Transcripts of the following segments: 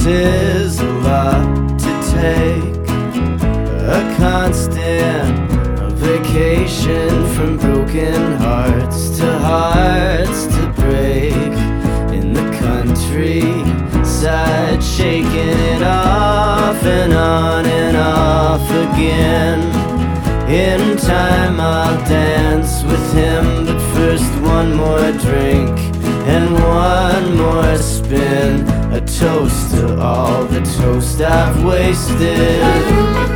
is a lot to take, a constant vacation from broken hearts to break in the countryside, shaking it off and on and off again. In time I'll dance with him, but first one more drink and one more spin, a toast to all the toast I've wasted.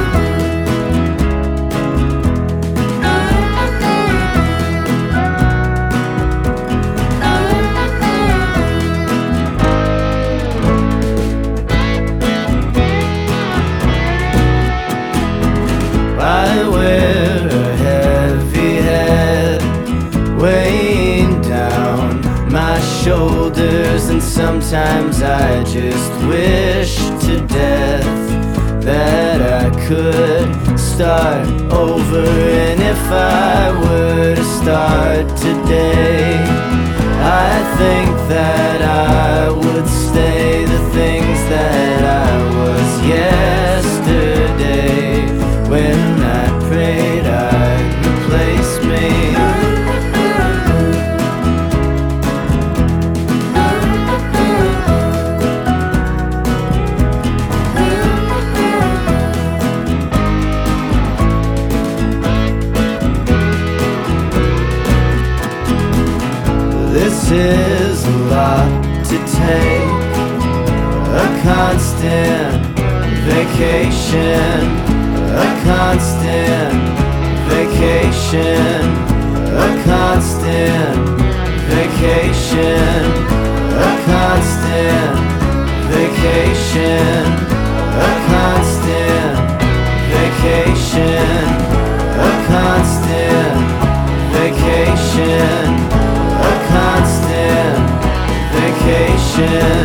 I wear a heavy head weighing down my shoulders, and sometimes I just wish to death that I could start over. And if I were to start today, I think that I would stay the things that I was yesterday, when I prayed I'd replace me. This is a lot to take, a constant vacation, a constant vacation, a constant vacation, a constant vacation, a constant vacation, a constant vacation, a constant vacation.